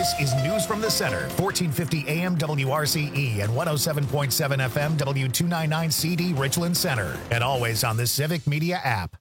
This is News from the Center, 1450 AM WRCE and 107.7 FM W299CD Richland Center, and always on the Civic Media app.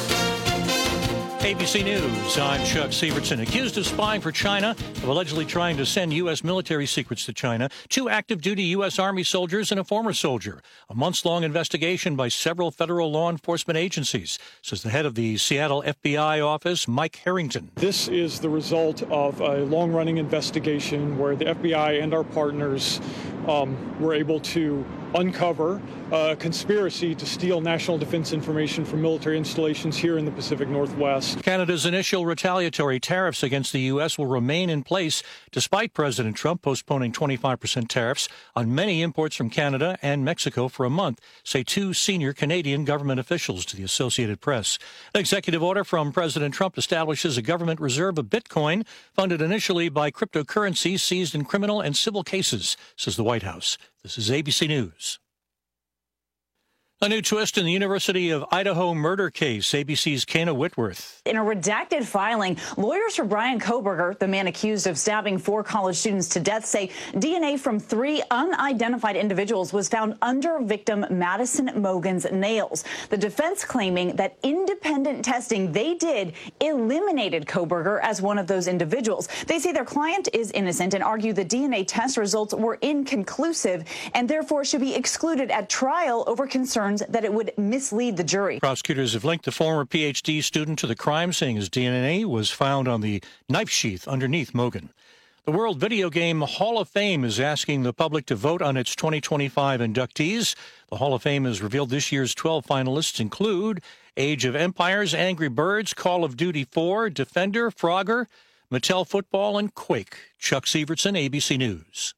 ABC News, I'm Chuck Severson. Accused of spying for China, of allegedly trying to send U.S. military secrets to China, 2 active-duty U.S. Army soldiers and a former soldier. A months-long investigation by several federal law enforcement agencies, says the head of the Seattle FBI office, Mike Harrington. This is the result of a long-running investigation where the FBI and our partners were able to uncover a conspiracy to steal national defense information from military installations here in the Pacific Northwest. Canada's initial retaliatory tariffs against the U.S. will remain in place despite President Trump postponing 25% tariffs on many imports from Canada and Mexico for a month, say 2 senior Canadian government officials to the Associated Press. An executive order from President Trump establishes a government reserve of Bitcoin, funded initially by cryptocurrency seized in criminal and civil cases, says the White House. This is ABC News. A new twist in the University of Idaho murder case, ABC's Kana Whitworth. In a redacted filing, lawyers for Bryan Kohberger, the man accused of stabbing 4 college students to death, say DNA from 3 unidentified individuals was found under victim Madison Mogen's nails. The defense claiming that independent testing they did eliminated Kohberger as one of those individuals. They say their client is innocent and argue the DNA test results were inconclusive and therefore should be excluded at trial over concerns that it would mislead the jury. Prosecutors have linked the former PhD student to the crime, saying his DNA was found on the knife sheath underneath Mogen. The World Video Game Hall of Fame is asking the public to vote on its 2025 inductees. The Hall of Fame has revealed this year's 12 finalists include Age of Empires, Angry Birds, Call of Duty 4, Defender, Frogger, Mattel Football, and Quake. Chuck Severson, ABC News.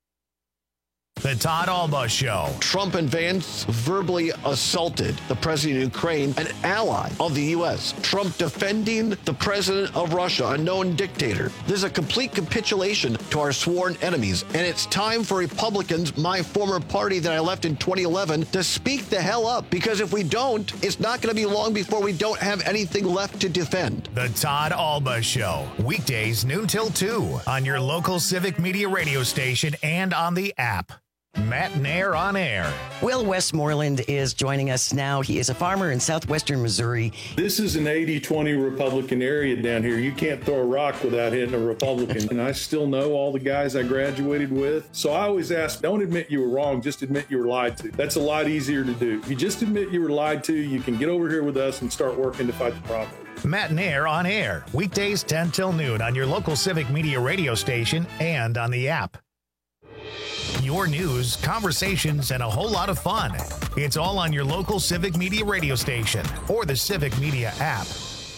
The Todd Alba Show. Trump and Vance verbally assaulted the president of Ukraine, an ally of the U.S. Trump defending the president of Russia, a known dictator. This is a complete capitulation to our sworn enemies. And it's time for Republicans, my former party that I left in 2011, to speak the hell up. Because if we don't, it's not going to be long before we don't have anything left to defend. The Todd Alba Show. Weekdays noon till 2 on your local Civic Media radio station and on the app. Matt Nair on air. Will Westmoreland is joining us now. He is a farmer in southwestern Missouri. This is an 80-20 Republican area down here. You can't throw a rock without hitting a Republican. And I still know all the guys I graduated with. So I always ask, don't admit you were wrong, just admit you were lied to. That's a lot easier to do. If you just admit you were lied to, you can get over here with us and start working to fight the problem. Matt Nair on air. Weekdays 10 till noon on your local Civic Media radio station and on the app. Your news, conversations, and a whole lot of fun. It's all on your local Civic Media radio station or the Civic Media app.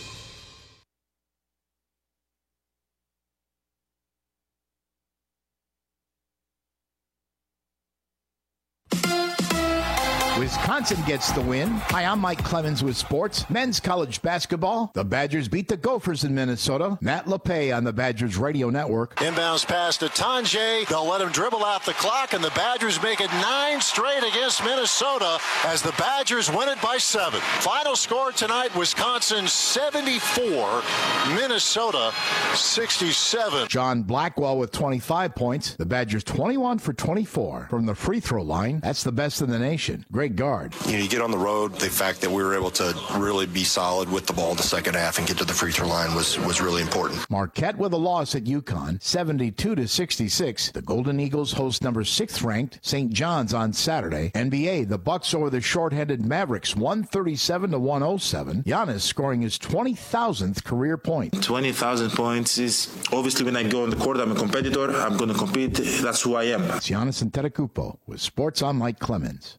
Wisconsin gets the win. Hi, I'm Mike Clemens with sports. Men's college basketball. The Badgers beat the Gophers in Minnesota. Matt LePay on the Badgers Radio Network. Inbounds pass to Tanjay. They'll let him dribble out the clock, and the Badgers make it 9 straight against Minnesota as the Badgers win it by 7. Final score tonight, Wisconsin 74, Minnesota 67. John Blackwell with 25 points. The Badgers 21 for 24 from the free throw line. That's the best in the nation. Great guard. You get on the road, the fact that we were able to really be solid with the ball in the second half and get to the free throw line was really important. Marquette with a loss at UConn, 72-66. The Golden Eagles host number 6th ranked St. John's on Saturday. NBA, the Bucks over the short-headed Mavericks, 137-107. Giannis scoring his 20,000th career point. 20,000 points is obviously when I go on the court, I'm a competitor. I'm going to compete. That's who I am. It's Giannis Antetokounmpo with Sports on Mike Clemens.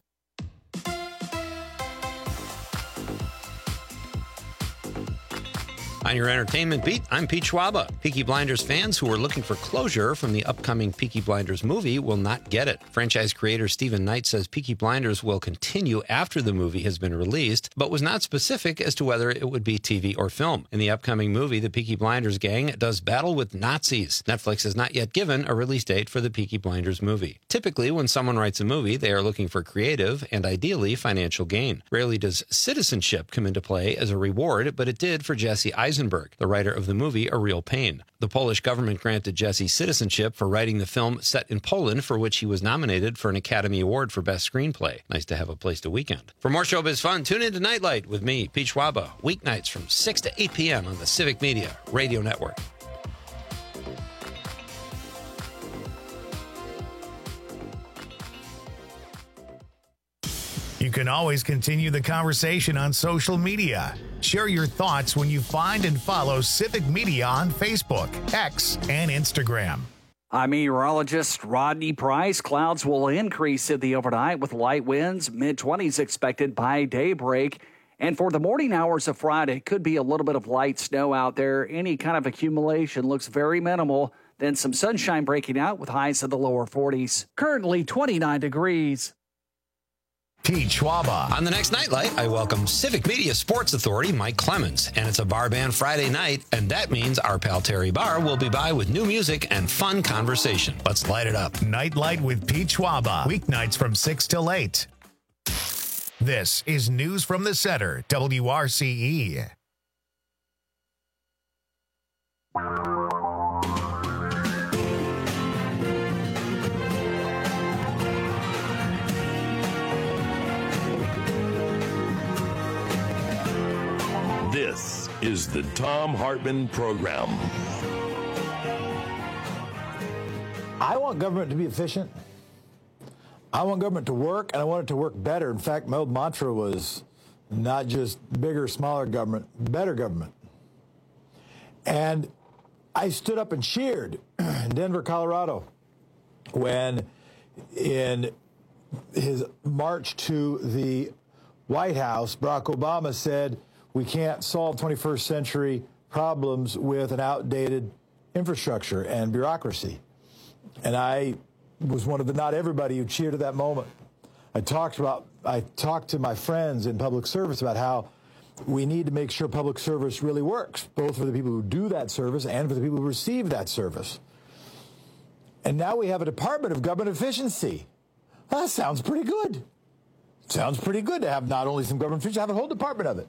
On your entertainment beat, I'm Pete Schwaba. Peaky Blinders fans who are looking for closure from the upcoming Peaky Blinders movie will not get it. Franchise creator Stephen Knight says Peaky Blinders will continue after the movie has been released, but was not specific as to whether it would be TV or film. In the upcoming movie, the Peaky Blinders gang does battle with Nazis. Netflix has not yet given a release date for the Peaky Blinders movie. Typically, when someone writes a movie, they are looking for creative and ideally financial gain. Rarely does citizenship come into play as a reward, but it did for Jesse Eisenberg Eisenberg, the writer of the movie A Real Pain. The Polish government granted Jesse citizenship for writing the film set in Poland, for which he was nominated for an Academy Award for Best Screenplay. Nice to have a place to weekend. For more showbiz fun, tune in to Nightlight with me, Pete Schwaba, weeknights from 6 to 8 p.m. on the Civic Media Radio Network. You can always continue the conversation on social media. Share your thoughts when you find and follow Civic Media on Facebook, X, and Instagram. I'm meteorologist Rodney Price. Clouds will increase in the overnight with light winds, mid-20s expected by daybreak. And for the morning hours of Friday, could be a little bit of light snow out there. Any kind of accumulation looks very minimal. Then some sunshine breaking out with highs in the lower 40s. Currently 29 degrees. Pete Schwaba. On the next Nightlight, I welcome Civic Media Sports Authority Mike Clemens. And it's a bar band Friday night, and that means our pal Terry Barr will be by with new music and fun conversation. Let's light it up. Nightlight with Pete Schwaba. Weeknights from 6 till 8. This is News from the Center, WRCE. This is the Thom Hartmann Program. I want government to be efficient. I want government to work, and I want it to work better. In fact, my old mantra was not just bigger, smaller government, better government. And I stood up and cheered in Denver, Colorado, when in his march to the White House, Barack Obama said, we can't solve 21st century problems with an outdated infrastructure and bureaucracy. And I was one of the not everybody who cheered at that moment. I talked to my friends in public service about how we need to make sure public service really works, both for the people who do that service and for the people who receive that service. And now we have a Department of Government Efficiency. Well, that sounds pretty good. Sounds pretty good to have not only some government efficiency, have a whole department of it.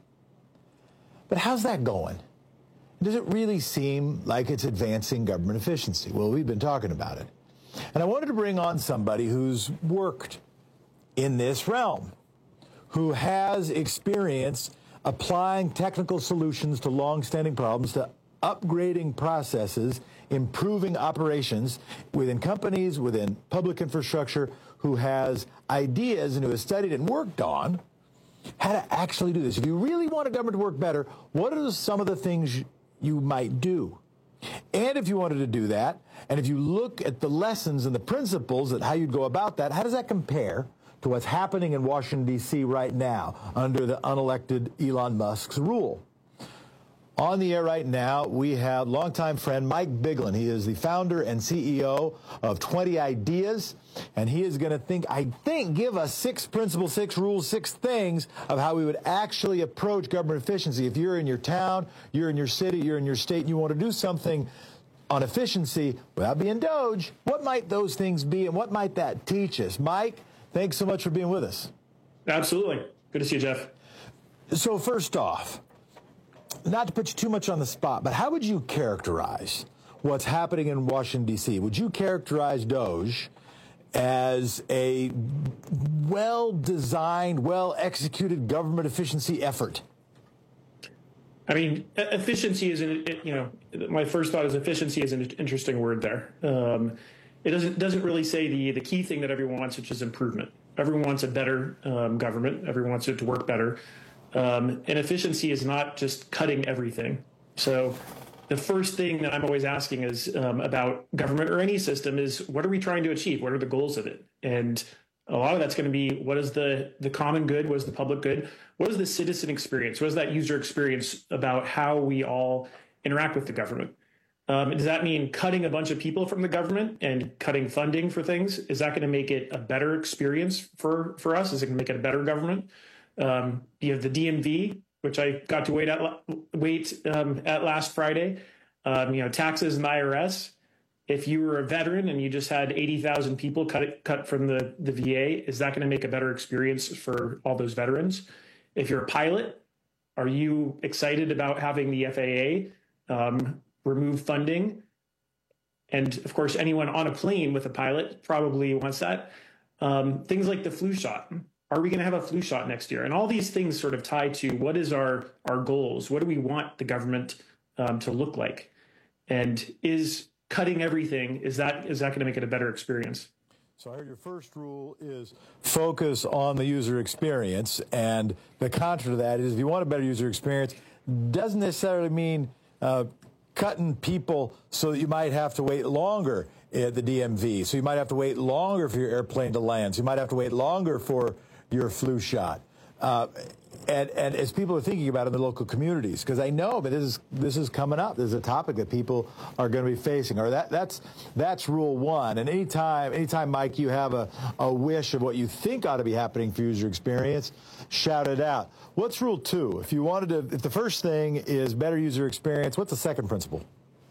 But how's that going? Does it really seem like it's advancing government efficiency? Well, we've been talking about it. And I wanted to bring on somebody who's worked in this realm, who has experience applying technical solutions to long-standing problems, to upgrading processes, improving operations within companies, within public infrastructure, who has ideas and who has studied and worked on how to actually do this. If you really want a government to work better, what are some of the things you might do? And if you wanted to do that, and if you look at the lessons and the principles and how you'd go about that, how does that compare to what's happening in Washington, D.C. right now under the unelected Elon Musk's rule? On the air right now, we have longtime friend Mike Biglin. He is the founder and CEO of 20 Ideas, and he is going to give us 6 principles, 6 rules, 6 things of how we would actually approach government efficiency. If you're in your town, you're in your city, you're in your state, and you want to do something on efficiency without being Doge, what might those things be, and what might that teach us? Mike, thanks so much for being with us. Absolutely. Good to see you, Jeff. So first off, not to put you too much on the spot, but how would you characterize what's happening in Washington, D.C.? Would you characterize Doge as a well-designed, well-executed government efficiency effort? I mean, efficiency is, my first thought is efficiency is an interesting word there. It doesn't really say the key thing that everyone wants, which is improvement. Everyone wants a better government. Everyone wants it to work better. And efficiency is not just cutting everything. So the first thing that I'm always asking is about government or any system is, what are we trying to achieve? What are the goals of it? And a lot of that's going to be, what is the common good? What is the public good? What is the citizen experience? What is that user experience about how we all interact with the government? Does that mean cutting a bunch of people from the government and cutting funding for things? Is that going to make it a better experience for us? Is it going to make it a better government? You have the DMV, which I got to wait at last Friday. Taxes and the IRS. If you were a veteran and you just had 80,000 people cut from the VA, is that going to make a better experience for all those veterans? If you're a pilot, Are you excited about having the FAA remove funding? And of course, anyone on a plane with a pilot probably wants that. Things like the flu shot. Are we going to have a flu shot next year? And all these things sort of tie to what is our goals? What do we want the government to look like? And is cutting everything, is that going to make it a better experience? So I heard your first rule is focus on the user experience, and the contra to that is if you want a better user experience, doesn't necessarily mean cutting people so that you might have to wait longer at the DMV. So you might have to wait longer for your airplane to land. So you might have to wait longer for your flu shot. And as people are thinking about it in the local communities, because I know, but this is coming up. This is a topic that people are going to be facing. Or that's rule one. And anytime, Mike, you have a wish of what you think ought to be happening for user experience, shout it out. What's rule two? If the first thing is better user experience, what's the second principle?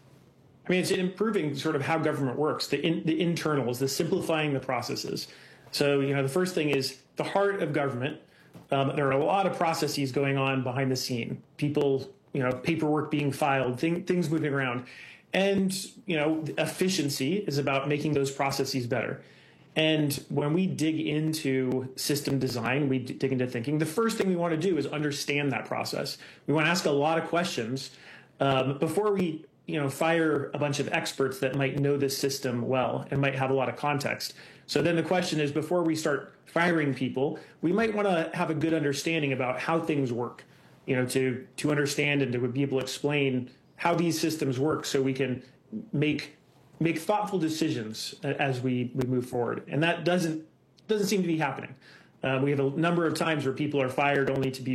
I mean, it's improving sort of how government works, the internals, the simplifying the processes. So, the first thing is the heart of government. There are a lot of processes going on behind the scene. People, paperwork being filed, things moving around. And, efficiency is about making those processes better. And when we dig into system design, we dig into thinking, the first thing we want to do is understand that process. We want to ask a lot of questions before we, fire a bunch of experts that might know this system well and might have a lot of context. So then the question is, before we start firing people, we might want to have a good understanding about how things work, to understand and to be able to explain how these systems work so we can make thoughtful decisions as we move forward. And that doesn't seem to be happening. We have a number of times where people are fired only to be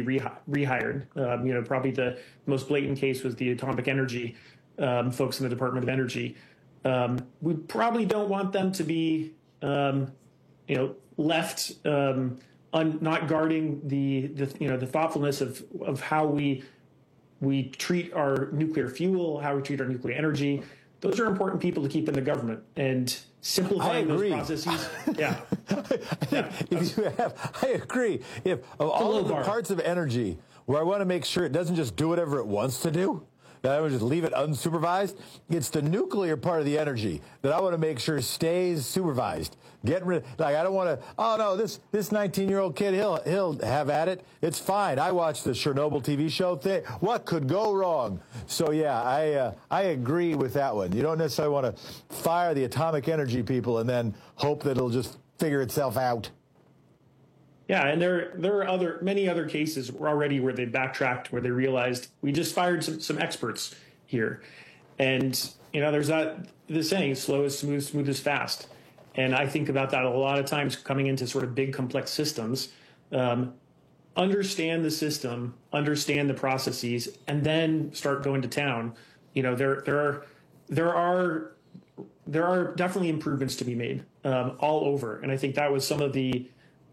rehired. Probably the most blatant case was the atomic energy folks in the Department of Energy. We probably don't want them to be left not guarding the thoughtfulness of how we treat our nuclear fuel, how we treat our nuclear energy. Those are important people to keep in the government, and simplifying those processes. Yeah. I agree. If of all of the parts of energy where I want to make sure it doesn't just do whatever it wants to do, that I would just leave it unsupervised, it's the nuclear part of the energy that I want to make sure stays supervised. Getting rid, I don't want to. Oh no, this 19-year-old kid, he'll have at it. It's fine. I watched the Chernobyl TV show thing. What could go wrong? So yeah, I agree with that one. You don't necessarily want to fire the atomic energy people and then hope that it'll just figure itself out. Yeah, and there are many other cases already where they backtracked, where they realized we just fired some experts here, and there's the saying, slow is smooth, smooth is fast. And I think about that a lot of times coming into sort of big, complex systems. Understand the system, understand the processes, and then start going to town. There are definitely improvements to be made all over, and I think that was some of the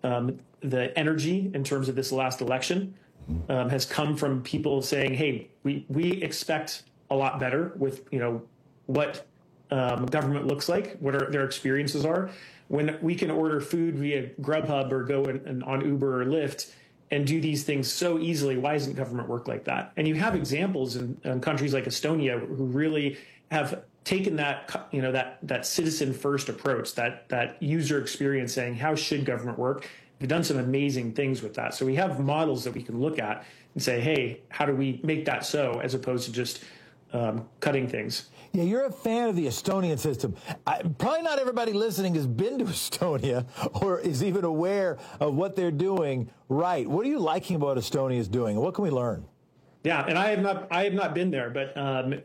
energy in terms of this last election has come from people saying, "Hey, we expect a lot better with what." Government looks like, what their experiences are. When we can order food via Grubhub or go on Uber or Lyft and do these things so easily, why doesn't government work like that? And you have examples in countries like Estonia who really have taken that that citizen first approach, that user experience, saying how should government work. We've done some amazing things with that. So we have models that we can look at and say, hey, how do we make that so, as opposed to just cutting things. Yeah, you're a fan of the Estonian system. Probably not everybody listening has been to Estonia or is even aware of what they're doing right. What are you liking about what Estonia is doing? What can we learn? Yeah, and I have not been there, but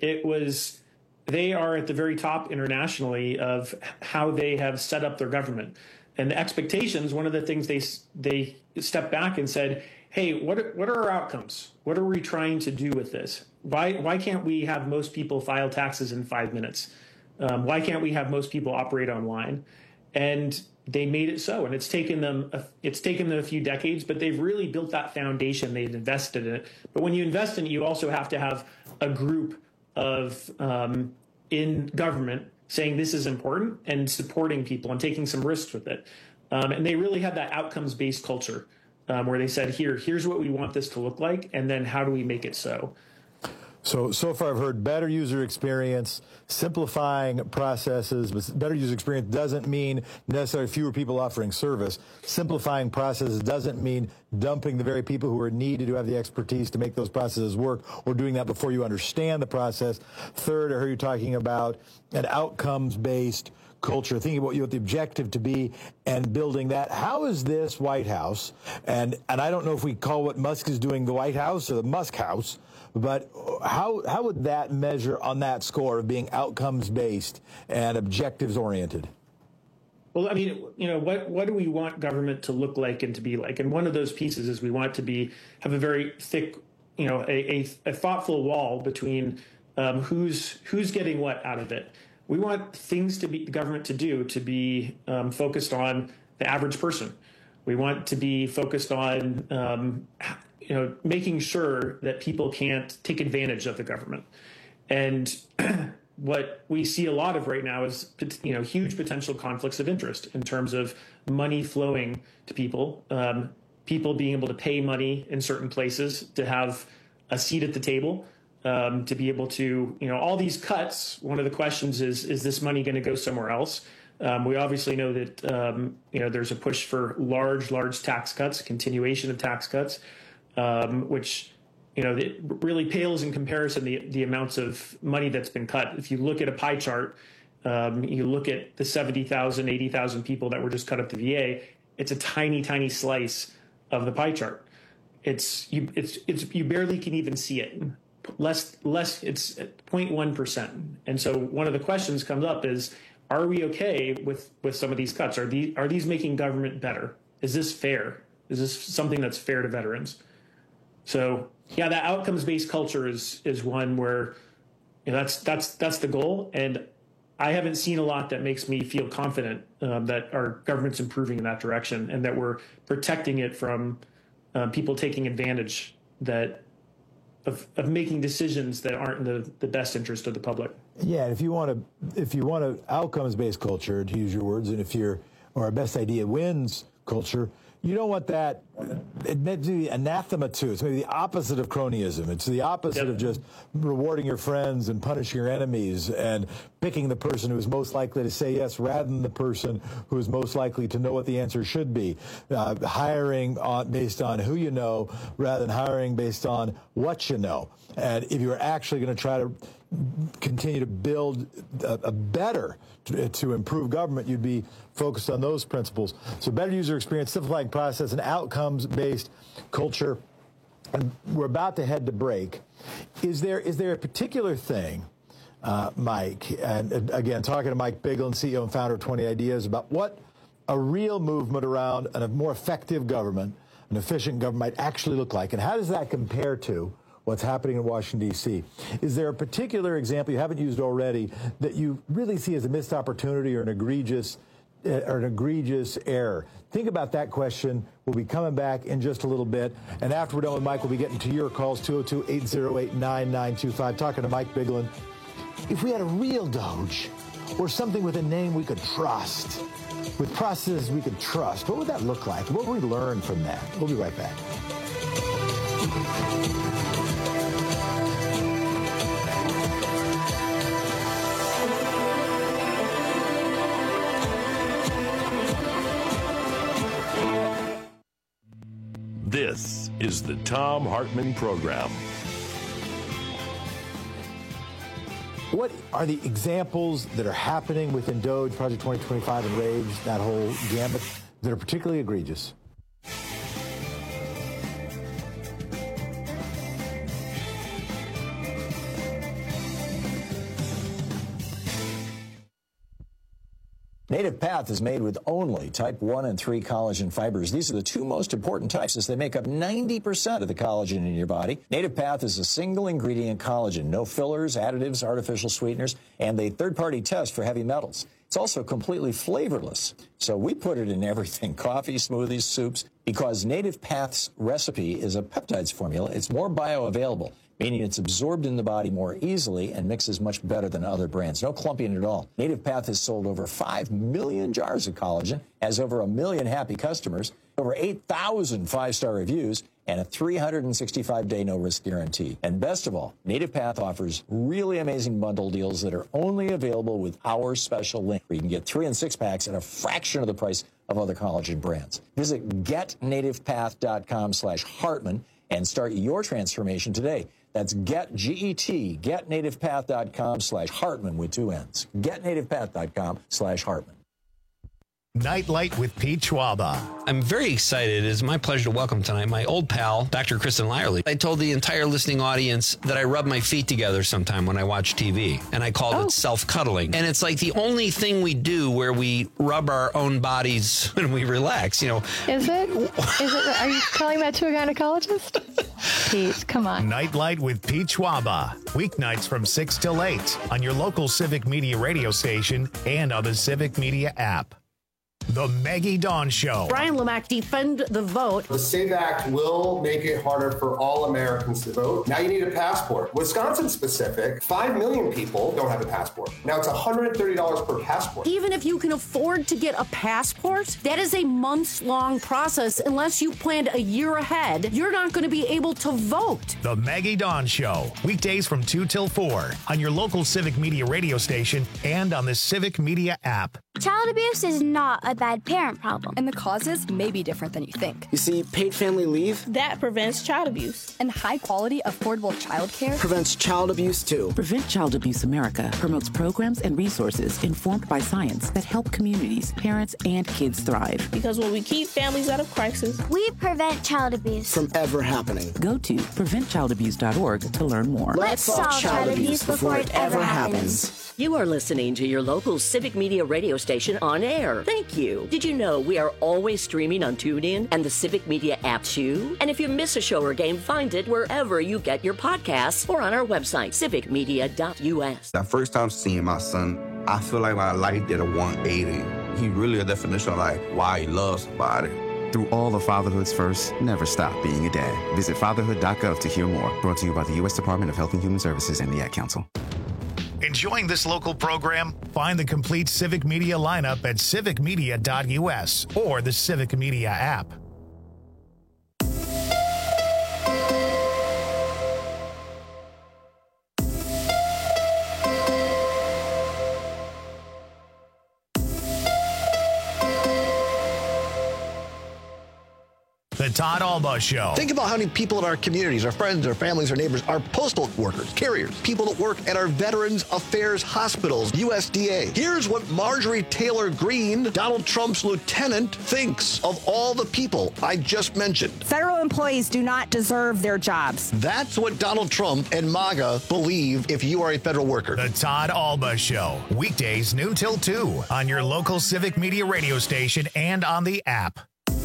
they are at the very top internationally of how they have set up their government. And the expectations, one of the things they stepped back and said, hey, what are our outcomes? What are we trying to do with this? Why can't we have most people file taxes in 5 minutes? Why can't we have most people operate online? And they made it so, and it's taken them a few decades, but they've really built that foundation. They've invested in it. But when you invest in it, you also have to have a group of in government saying this is important and supporting people and taking some risks with it. And they really have that outcomes-based culture. where they said, here's what we want this to look like, and then how do we make it so? So far I've heard better user experience, simplifying processes, but better user experience doesn't mean necessarily fewer people offering service. Simplifying processes doesn't mean dumping the very people who are needed, who have the expertise to make those processes work, or doing that before you understand the process. Third, I heard you talking about an outcomes-based culture, thinking about what the objective to be and building that. How is this White House, and I don't know if we call what Musk is doing the White House or the Musk House, but how would that measure on that score of being outcomes-based and objectives-oriented? Well, I mean, what do we want government to look like and to be like? And one of those pieces is we want it to have a very thick, a thoughtful wall between who's getting what out of it. We want things the government to do to be focused on the average person. We want to be focused on making sure that people can't take advantage of the government. And what we see a lot of right now is, huge potential conflicts of interest in terms of money flowing to people, people being able to pay money in certain places to have a seat at the table, to be able to, all these cuts. One of the questions is this money going to go somewhere else? We obviously know that, there's a push for large tax cuts, continuation of tax cuts, which, it really pales in comparison the amounts of money that's been cut. If you look at a pie chart, you look at the 70,000, 80,000 people that were just cut up to VA, it's a tiny slice of the pie chart. You barely can even see it. Less, it's 0.1%. And so one of the questions comes up is, are we okay with some of these cuts? Are these making government better? Is this fair? Is this something that's fair to veterans? So yeah, that outcomes-based culture is one where that's the goal. And I haven't seen a lot that makes me feel confident that our government's improving in that direction and that we're protecting it from people taking advantage of making decisions that aren't in the best interest of the public. Yeah, and if you want a outcomes-based culture, to use your words, and or a best idea wins culture, you don't want that. It may be anathema too. It's maybe the opposite of cronyism. It's the opposite of just rewarding your friends and punishing your enemies and picking the person who is most likely to say yes rather than the person who is most likely to know what the answer should be. Hiring based on who you know rather than hiring based on what you know. And if you're actually going to try to continue to build a better to improve government, you'd be focused on those principles. So better user experience, simplifying process, and outcomes-based culture. And we're about to head to break. Is there a particular thing, Mike, and again, talking to Mike Biglin, CEO and founder of 20 Ideas, about what a real movement around a more effective government, an efficient government might actually look like, and how does that compare to what's happening in Washington, D.C.? Is there a particular example you haven't used already that you really see as a missed opportunity or an egregious error? Think about that question. We'll be coming back in just a little bit. And after we're done with Mike, we'll be getting to your calls, 202-808-9925. Talking to Mike Biglin. If we had a real Doge or something with a name we could trust, with processes we could trust, what would that look like? What would we learn from that? We'll be right back. This is the Thom Hartmann Program. What are the examples that are happening within Doge, Project 2025, and Rage, that whole gambit, that are particularly egregious? Native Path is made with only type 1 and 3 collagen fibers. These are the two most important types as they make up 90% of the collagen in your body. Native Path is a single ingredient collagen, no fillers, additives, artificial sweeteners, and a third-party test for heavy metals. It's also completely flavorless, so we put it in everything, coffee, smoothies, soups, because Native Path's recipe is a peptides formula. It's more bioavailable. meaning it's absorbed in the body more easily and mixes much better than other brands. No clumping at all. Native Path has sold over 5 million jars of collagen, has over 1 million happy customers, over 8,000 5-star reviews, and a 365-day no-risk guarantee. And best of all, Native Path offers really amazing bundle deals that are only available with our special link, where you can get 3 and 6 packs at a fraction of the price of other collagen brands. Visit getnativepath.com/Hartman and start your transformation today. That's getnativepath.com/Hartman with 2 N's. Getnativepath.com/Hartman. Nightlight with Pete Schwaba. I'm very excited. It is my pleasure to welcome tonight my old pal, Dr. Kristen Lyerly. I told the entire listening audience that I rub my feet together sometime when I watch TV, and I called it self-cuddling. And it's like the only thing we do where we rub our own bodies when we relax, you know. Is it? Are you telling that to a gynecologist? Pete, come on. Nightlight with Pete Schwaba. Weeknights from 6 till 8 on your local Civic Media radio station and on the Civic Media app. The Maggie Dawn Show. Brian Lomack, defend the vote. The SAVE Act will make it harder for all Americans to vote. Now you need a passport. Wisconsin specific, 5 million people don't have a passport. Now it's $130 per passport. Even if you can afford to get a passport, that is a months-long process. Unless you planned a year ahead, you're not going to be able to vote. The Maggie Dawn Show. Weekdays from 2 till 4 on your local Civic Media radio station and on the Civic Media app. Child abuse is not a bad parent problem. And the causes may be different than you think. You see, paid family leave That prevents child abuse. and high-quality, affordable child care prevents child abuse, too. Prevent Child Abuse America promotes programs and resources informed by science that help communities, parents, and kids thrive. Because when we keep families out of crisis, we prevent child abuse. From ever happening. Go to preventchildabuse.org to learn more. Let's solve child abuse before it ever happens. You are listening to your local Civic Media radio station on air. Thank you. Did you know we are always streaming on TuneIn and the Civic Media app too? And if you miss a show or game, find it wherever you get your podcasts or on our website, civicmedia.us. That first time seeing my son, I feel like my life did a 180. He really a definition of like why he loves somebody. Through all of fatherhood's first, never stop being a dad. Visit fatherhood.gov to hear more. Brought to you by the U.S. Department of Health and Human Services and the Ad Council. Enjoying this local program? Find the complete Civic Media lineup at civicmedia.us or the Civic Media app. The Todd Alba Show. Think about how many people in our communities, our friends, our families, our neighbors, our postal workers, carriers, people that work at our Veterans Affairs hospitals, USDA. Here's what Marjorie Taylor Greene, Donald Trump's lieutenant, thinks of all the people I just mentioned. Federal employees do not deserve their jobs. That's what Donald Trump and MAGA believe if you are a federal worker. The Todd Alba Show. Weekdays noon till 2 on your local Civic Media radio station and on the app.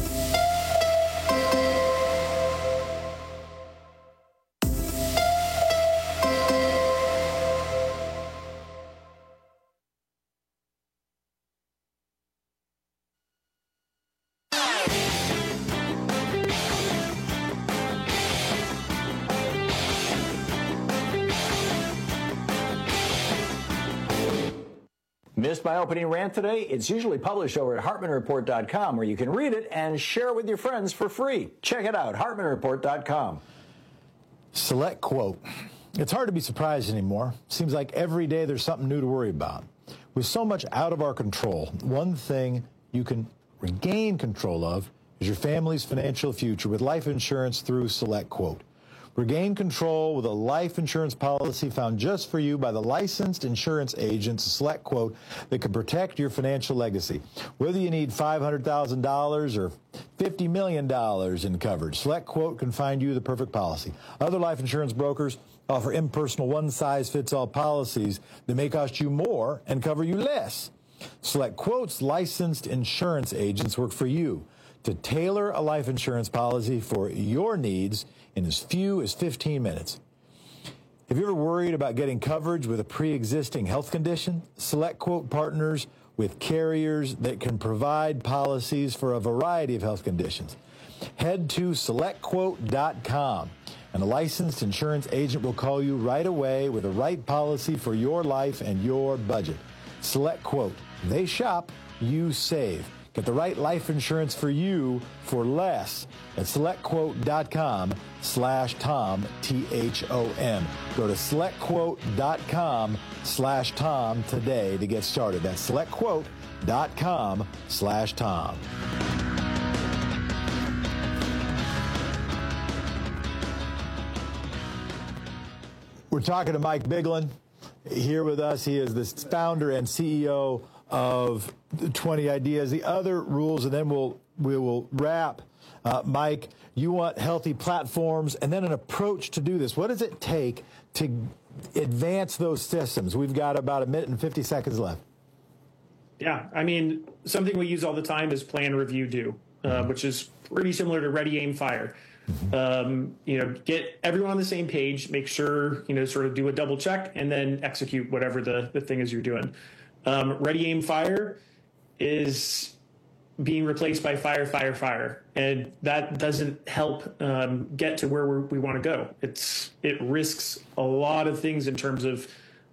Missed my opening rant today? It's usually published over at HartmanReport.com, where you can read it and share it with your friends for free. Check it out, HartmanReport.com. Select quote. It's hard to be surprised anymore. Seems like every day there's something new to worry about. With so much out of our control, one thing you can regain control of is your family's financial future with life insurance through Select Quote. Regain control with a life insurance policy found just for you by the licensed insurance agents, Select Quote, that can protect your financial legacy. Whether you need $500,000 or $50 million in coverage, Select Quote can find you the perfect policy. Other life insurance brokers offer impersonal one-size-fits-all policies that may cost you more and cover you less. Select Quote's licensed insurance agents work for you to tailor a life insurance policy for your needs in as few as 15 minutes. Have you ever worried about getting coverage with a pre-existing health condition? Select Quote partners with carriers that can provide policies for a variety of health conditions. Head to SelectQuote.com and a licensed insurance agent will call you right away with the right policy for your life and your budget. SelectQuote. They shop, you save. Get the right life insurance for you for less at SelectQuote.com/Tom, T-H-O-M. Go to SelectQuote.com/Tom today to get started. That's SelectQuote.com/Tom. We're talking to Mike Biglin here with us. He is the founder and CEO of 20 Ideas. The other rules, and then we will wrap. Mike, you want healthy platforms and then an approach to do this. What does it take to advance those systems? We've got about a minute and 50 seconds left. Yeah, I mean, something we use all the time is plan, review, do, which is pretty similar to ready, aim, fire. Get everyone on the same page, make sure, sort of do a double check and then execute whatever the thing is you're doing. Ready, aim, fire is being replaced by fire, fire, fire. And that doesn't help get to where we want to go. It risks a lot of things in terms of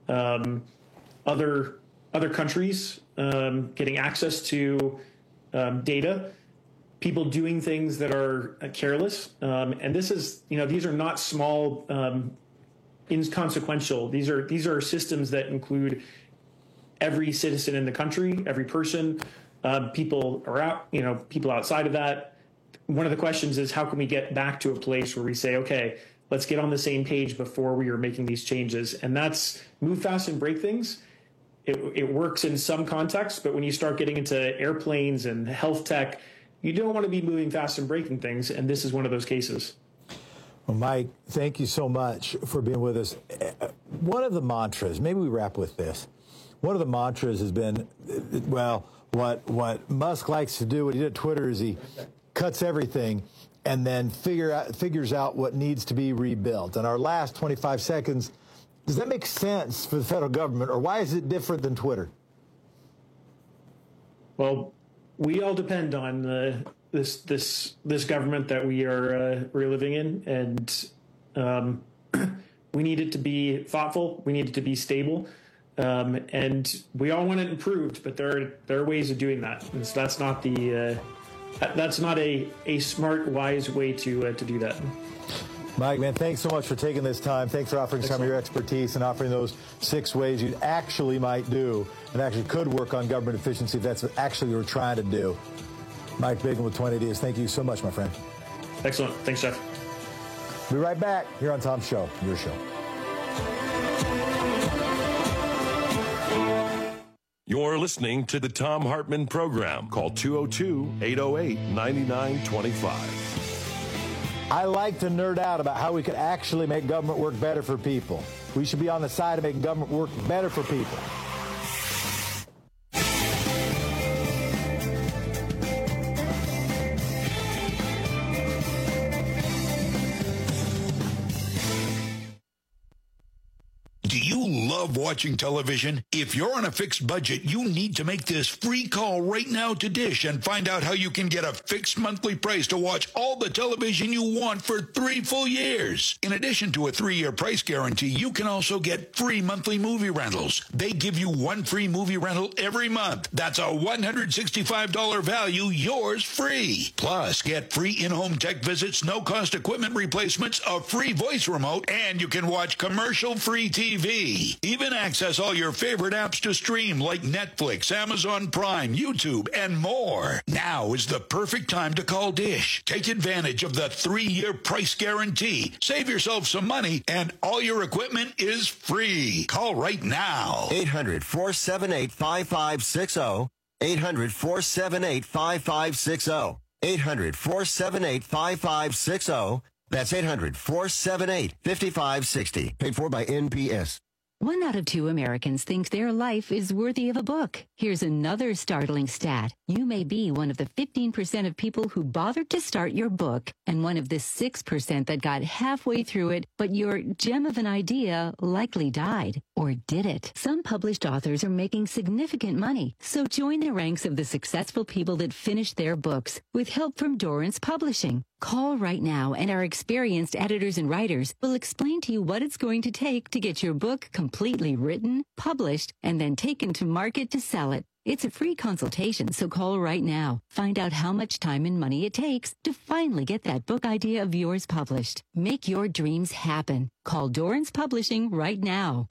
other countries getting access to data, people doing things that are careless. And this is, these are not small, inconsequential. These are systems that include every citizen in the country, every person, people are out, people outside of that. One of the questions is, how can we get back to a place where we say, okay, let's get on the same page before we are making these changes? And that's move fast and break things. It works in some contexts, but when you start getting into airplanes and health tech, you don't want to be moving fast and breaking things. And this is one of those cases. Well, Mike, thank you so much for being with us. One of the mantras, maybe we wrap with this. One of the mantras has been, well, what Musk likes to do, what he did at Twitter, is he cuts everything and then figures out what needs to be rebuilt. And our last 25 seconds, does that make sense for the federal government, or why is it different than Twitter? Well, we all depend on this government that we're living in, and we need it to be thoughtful. We need it to be stable. And we all want it improved, but there are ways of doing that. And so that's not a smart, wise way to do that. Mike, man, thanks so much for taking this time. Thanks for offering some of your expertise and offering those 6 ways you actually might do and actually could work on government efficiency if that's what actually you're trying to do. Mike Biglin with 20 Ideas. Thank you so much, my friend. Excellent. Thanks, Jeff. We'll be right back here on Tom's Show, your show. You're listening to the Thom Hartmann Program. Call 202-808-9925. I like to nerd out about how we could actually make government work better for people. We should be on the side of making government work better for people. Do you love watching television? If you're on a fixed budget, you need to make this free call right now to Dish and find out how you can get a fixed monthly price to watch all the television you want for 3 full years. In addition to a 3-year price guarantee, you can also get free monthly movie rentals. They give you 1 free movie rental every month. That's a $165 value, yours free. Plus, get free in-home tech visits, no-cost equipment replacements, a free voice remote, and you can watch commercial-free TV. Even access all your favorite apps to stream like Netflix, Amazon Prime, YouTube, and more. Now is the perfect time to call Dish. Take advantage of the 3-year price guarantee. Save yourself some money, and all your equipment is free. Call right now. 800-478-5560. 800-478-5560. 800-478-5560. That's 800-478-5560. Paid for by NPS. 1 out of 2 Americans think their life is worthy of a book. Here's another startling stat. You may be one of the 15% of people who bothered to start your book and one of the 6% that got halfway through it, but your gem of an idea likely died. Or did it? Some published authors are making significant money, so join the ranks of the successful people that finished their books with help from Dorrance Publishing. Call right now and our experienced editors and writers will explain to you what it's going to take to get your book completely written, published, and then taken to market to sell it. It's a free consultation, so call right now. Find out how much time and money it takes to finally get that book idea of yours published. Make your dreams happen. Call Dorrance Publishing right now.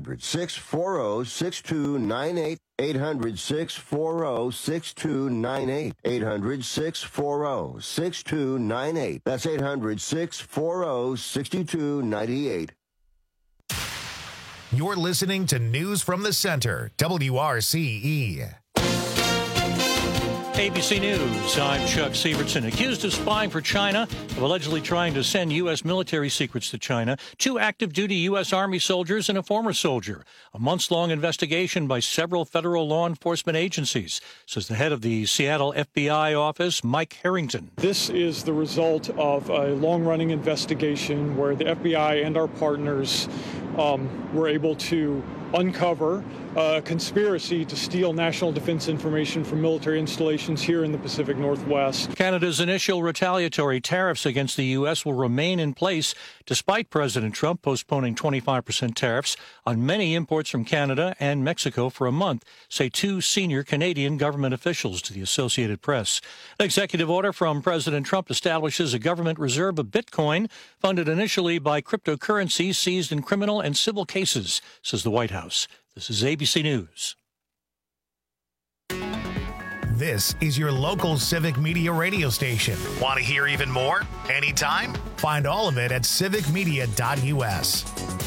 800-640-6298. 800-640-6298. 800-640-6298. That's 800-640-6298. You're listening to News from the Center, WRCE. ABC News, I'm Chuck Sievertson. Accused of spying for China, of allegedly trying to send U.S. military secrets to China, 2 active-duty U.S. Army soldiers and a former soldier. A months-long investigation by several federal law enforcement agencies, says the head of the Seattle FBI office, Mike Harrington. This is the result of a long-running investigation where the FBI and our partners were able to uncover a conspiracy to steal national defense information from military installations here in the Pacific Northwest. Canada's initial retaliatory tariffs against the U.S. will remain in place despite President Trump postponing 25% tariffs on many imports from Canada and Mexico for a month, say 2 senior Canadian government officials to the Associated Press. An executive order from President Trump establishes a government reserve of Bitcoin funded initially by cryptocurrencies seized in criminal and civil cases, says the White House. This is ABC News. This is your local Civic Media radio station. Want to hear even more? Anytime? Find all of it at civicmedia.us.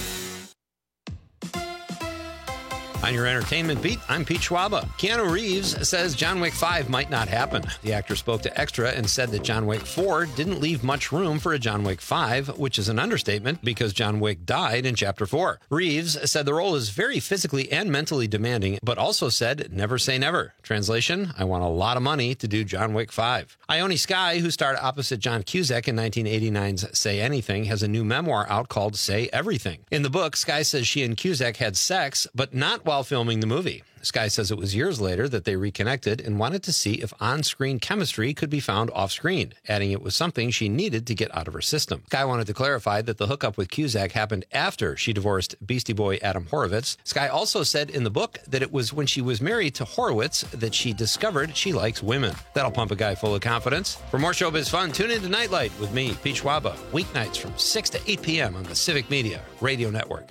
On your entertainment beat, I'm Pete Schwaba. Keanu Reeves says John Wick 5 might not happen. The actor spoke to Extra and said that John Wick 4 didn't leave much room for a John Wick 5, which is an understatement because John Wick died in Chapter 4. Reeves said the role is very physically and mentally demanding, but also said, never say never. Translation, I want a lot of money to do John Wick 5. Ione Skye, who starred opposite John Cusack in 1989's Say Anything, has a new memoir out called Say Everything. In the book, Skye says she and Cusack had sex, but not while filming the movie. Skye says it was years later that they reconnected and wanted to see if on-screen chemistry could be found off-screen, adding it was something she needed to get out of her system. Skye wanted to clarify that the hookup with Cusack happened after she divorced Beastie Boy Adam Horovitz. Skye also said in the book that it was when she was married to Horowitz that she discovered she likes women. That'll pump a guy full of confidence. For more showbiz fun, tune into Nightlight with me, Pete Schwaba, weeknights from 6 to 8 p.m. on the Civic Media Radio Network.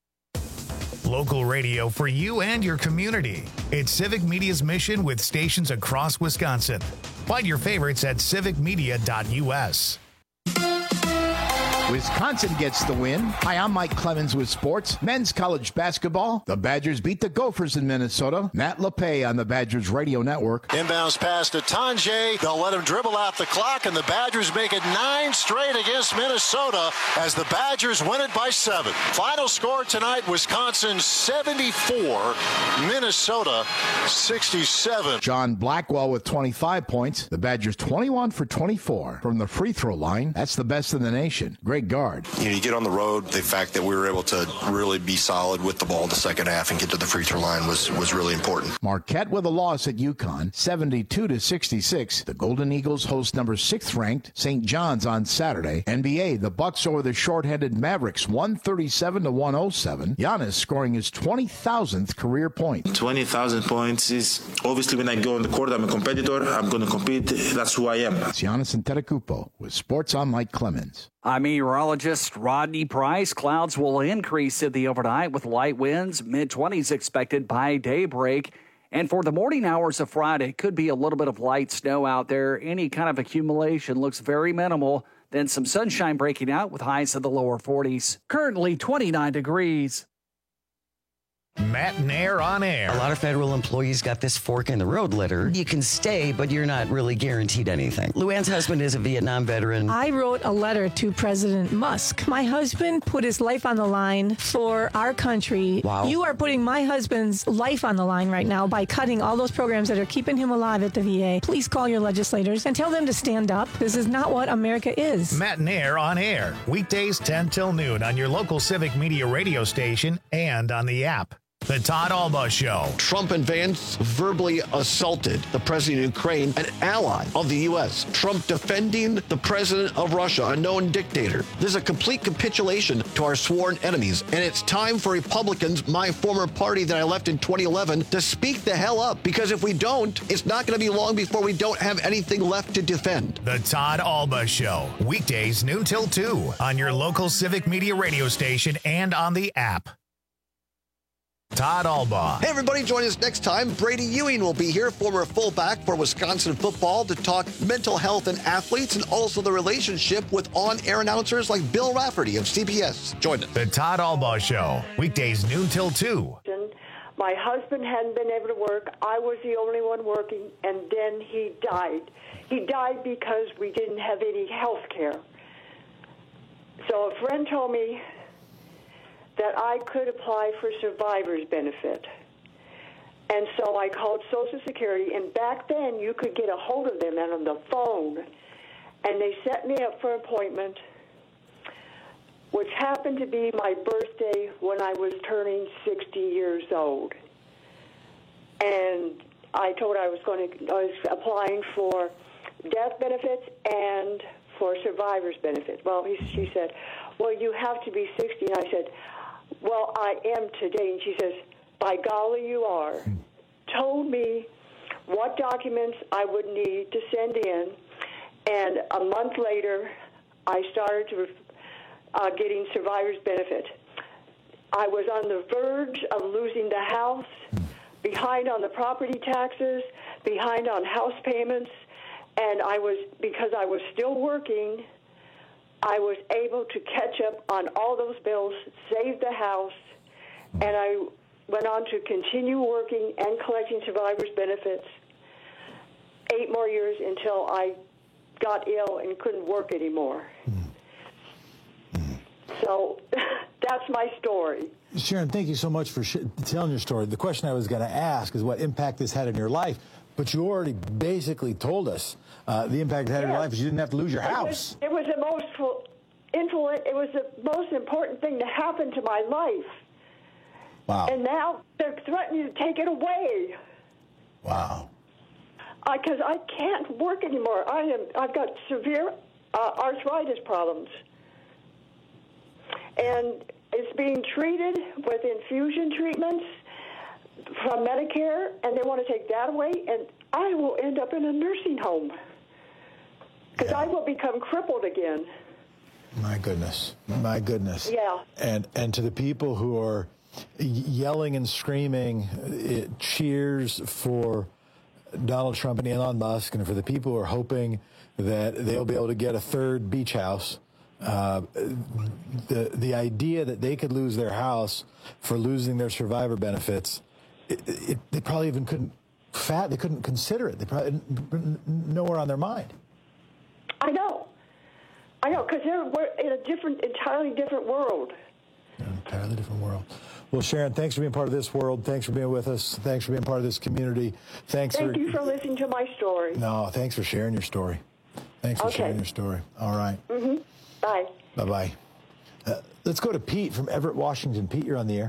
Local radio for you and your community. It's Civic Media's mission with stations across Wisconsin. Find your favorites at civicmedia.us. Wisconsin gets the win. Hi, I'm Mike Clemens with sports. Men's college basketball. The Badgers beat the Gophers in Minnesota. Matt LePay on the Badgers Radio Network. Inbounds pass to Tanjay. They'll let him dribble out the clock, and the Badgers make it 9 straight against Minnesota as the Badgers win it by 7. Final score tonight, Wisconsin 74, Minnesota 67. John Blackwell with 25 points. The Badgers 21 for 24 from the free throw line. That's the best in the nation. Great guard. You get on the road, the fact that we were able to really be solid with the ball in the second half and get to the free throw line was really important. Marquette with a loss at UConn, 72-66. The Golden Eagles host number 6th ranked St. John's on Saturday. NBA, the Bucks over the short-handed Mavericks, 137-107. Giannis scoring his 20,000th career point. 20,000 points is obviously when I go on the court, I'm a competitor. I'm going to compete. That's who I am. It's Giannis Antetokounmpo with Sports on Mike Clemens. I'm meteorologist Rodney Price. Clouds will increase in the overnight with light winds, mid-20s expected by daybreak. And for the morning hours of Friday, could be a little bit of light snow out there. Any kind of accumulation looks very minimal. Then some sunshine breaking out with highs in the lower 40s. Currently 29 degrees. Matt Nair on air. A lot of federal employees got this fork in the road letter. You can stay, but you're not really guaranteed anything. Luann's husband is a Vietnam veteran. I wrote a letter to President Musk. My husband put his life on the line for our country. Wow. You are putting my husband's life on the line right now by cutting all those programs that are keeping him alive at the VA. Please call your legislators and tell them to stand up. This is not what America is. Matt Nair on air. Weekdays 10 till noon on your local civic media radio station and on the app. The Todd Alba Show. Trump and Vance verbally assaulted the president of Ukraine, an ally of the U.S. Trump defending the president of Russia, a known dictator. This is a complete capitulation to our sworn enemies. And it's time for Republicans, my former party that I left in 2011, to speak the hell up. Because if we don't, it's not going to be long before we don't have anything left to defend. The Todd Alba Show. Weekdays noon till 2 on your local civic media radio station and on the app. Todd Alba. Hey, everybody, join us next time. Brady Ewing will be here, former fullback for Wisconsin football, to talk mental health and athletes and also the relationship with on-air announcers like Bill Rafferty of CBS. Join us. The Todd Alba Show. Weekdays noon till 2. My husband hadn't been able to work. I was the only one working, and then he died. He died because we didn't have any health care. So a friend told me that I could apply for survivor's benefit. And so I called Social Security, and back then you could get a hold of them on the phone, and they set me up for an appointment, which happened to be my birthday when I was turning 60 years old. And I told her I was applying for death benefits and for survivor's benefits. Well, she said, well, you have to be 60. And I said, well, I am today. And she says, by golly, you are. Told me what documents I would need to send in. And a month later, I started to getting survivor's benefit. I was on the verge of losing the house, behind on the property taxes, behind on house payments. And because I was still working, I was able to catch up on all those bills, save the house, and I went on to continue working and collecting survivor's benefits 8 more years until I got ill and couldn't work anymore. So that's my story. Sharon, thank you so much for telling your story. The question I was going to ask is what impact this had on your life, but you already basically told us the impact it had on your life is you didn't have to lose your house. It was the most important thing to happen to my life. Wow. And now they're threatening to take it away. Wow. Because I can't work anymore. I've got severe arthritis problems. And it's being treated with infusion treatments from Medicare, and they want to take that away, and I will end up in a nursing home because I will become crippled again. My goodness. My goodness. Yeah. And to the people who are yelling and screaming cheers for Donald Trump and Elon Musk, and for the people who are hoping that they'll be able to get a third beach house, the idea that they could lose their house for losing their survivor benefits, they probably even couldn't consider it. They probably nowhere on their mind. I know, because we're in a entirely different world. An entirely different world. Well, Sharon, thanks for being part of this world. Thanks for being with us. Thanks for being part of this community. Thank you for listening to my story. No, thanks for sharing your story. Thanks for sharing your story. All right. Mm-hmm. Bye. Bye-bye. Let's go to Pete from Everett, Washington. Pete, you're on the air.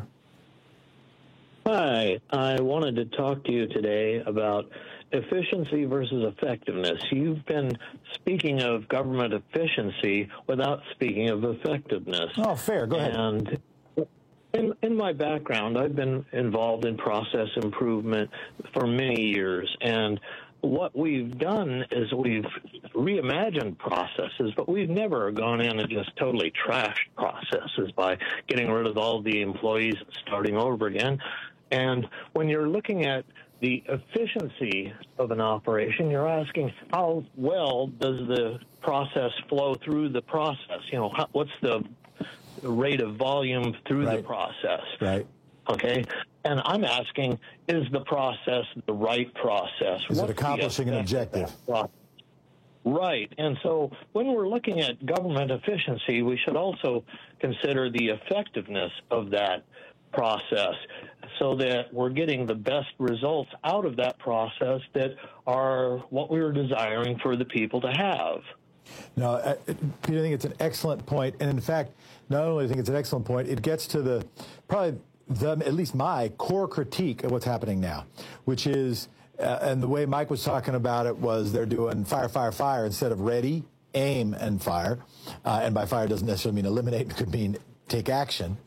Hi. I wanted to talk to you today about efficiency versus effectiveness. You've been speaking of government efficiency without speaking of effectiveness. Oh, fair. Go ahead. And in my background, I've been involved in process improvement for many years, and what we've done is we've reimagined processes, but we've never gone in and just totally trashed processes by getting rid of all the employees and starting over again. And when you're looking at the efficiency of an operation, you're asking how well does the process flow through the process? You know, what's the rate of volume through the process? Right. Okay. And I'm asking, is the process the right process? Is it accomplishing an objective? Right. And so when we're looking at government efficiency, we should also consider the effectiveness of that process so that we're getting the best results out of that process that are what we were desiring for the people to have. No, Peter, I think it's an excellent point. And in fact, not only do I think it's an excellent point, it gets to at least my core critique of what's happening now, which is, and the way Mike was talking about it was they're doing fire, fire, fire instead of ready, aim, and fire. And by fire doesn't necessarily mean eliminate, it could mean take action.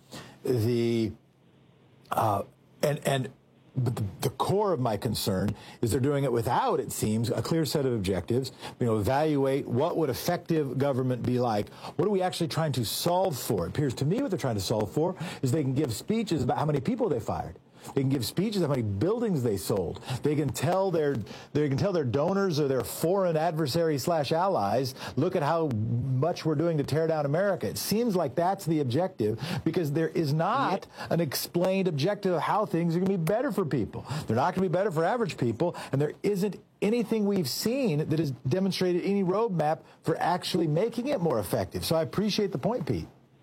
But the core of my concern is they're doing it without, it seems, a clear set of objectives. Evaluate what would effective government be like. What are we actually trying to solve for? It appears to me what they're trying to solve for is they can give speeches about how many people they fired. They can give speeches how many buildings they sold. They can tell their donors or their foreign adversaries / allies, look at how much we're doing to tear down America. It seems like that's the objective because there is not an explained objective of how things are going to be better for people. They're not going to be better for average people, and there isn't anything we've seen that has demonstrated any roadmap for actually making it more effective. So I appreciate the point, Pete.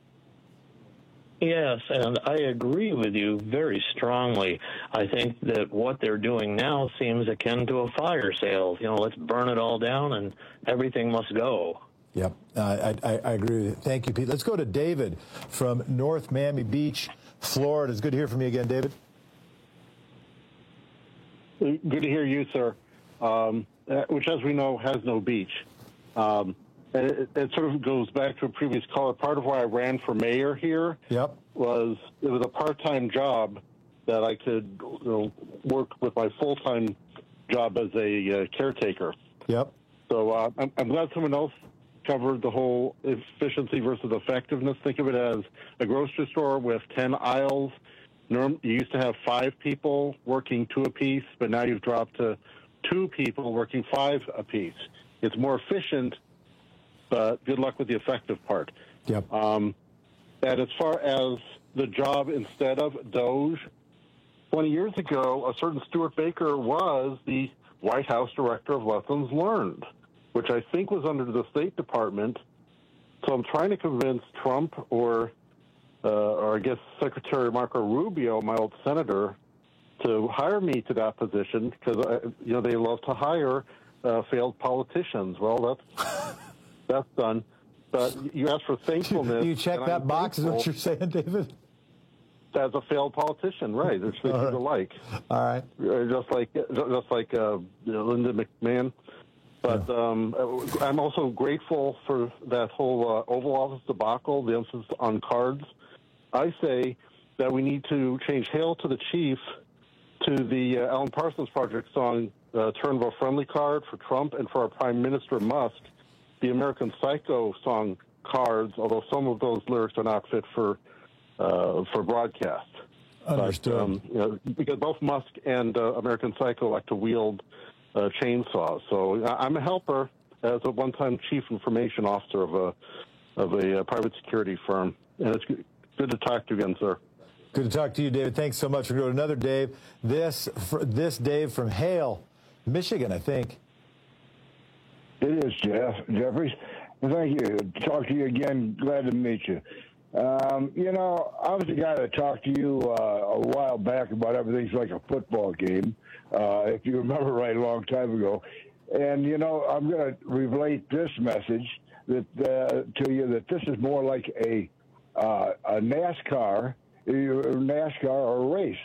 Yes, and I agree with you very strongly. I think that what they're doing now seems akin to a fire sale. Let's burn it all down and everything must go. Yep, I agree with you. Thank you, Pete. Let's go to David from North Miami Beach, Florida. It's good to hear from you again, David. Good to hear you, sir, which, as we know, has no beach. It sort of goes back to a previous caller. Part of why I ran for mayor here was it was a part-time job that I could work with my full-time job as a caretaker. Yep. So I'm glad someone else covered the whole efficiency versus effectiveness. Think of it as a grocery store with 10 aisles. You used to have 5 people working 2 apiece, but now you've dropped to 2 people working 5 apiece. It's more efficient, but good luck with the effective part. Yep. And as far as the job instead of Doge, 20 years ago, a certain Stuart Baker was the White House Director of Lessons Learned, which I think was under the State Department. So I'm trying to convince Trump or I guess Secretary Marco Rubio, my old senator, to hire me to that position because, they love to hire failed politicians. Well, that's done. But you asked for thankfulness. You check that box, is what you're saying, David? As a failed politician, right? There's things alike. All right. Just like Linda McMahon. But I'm also grateful for that whole Oval Office debacle, the emphasis on cards. I say that we need to change "Hail to the Chief" to the Alan Parsons Project song, "Turn of a Friendly Card" for Trump, and for our Prime Minister Musk, the American Psycho song "Cards," although some of those lyrics are not fit for broadcast. Understood. But, because both Musk and American Psycho like to wield chainsaws. So I'm a helper as a one-time chief information officer of a private security firm, and it's good to talk to you again, sir. Good to talk to you, David. Thanks so much. We're going to another Dave. This Dave from Hale, Michigan, I think. It is, Jeffries. Thank you. Talk to you again. Glad to meet you. I was the guy that talked to you a while back about everything's like a football game, if you remember right, a long time ago. And, I'm going to relate this message to you that this is more like a NASCAR or a race.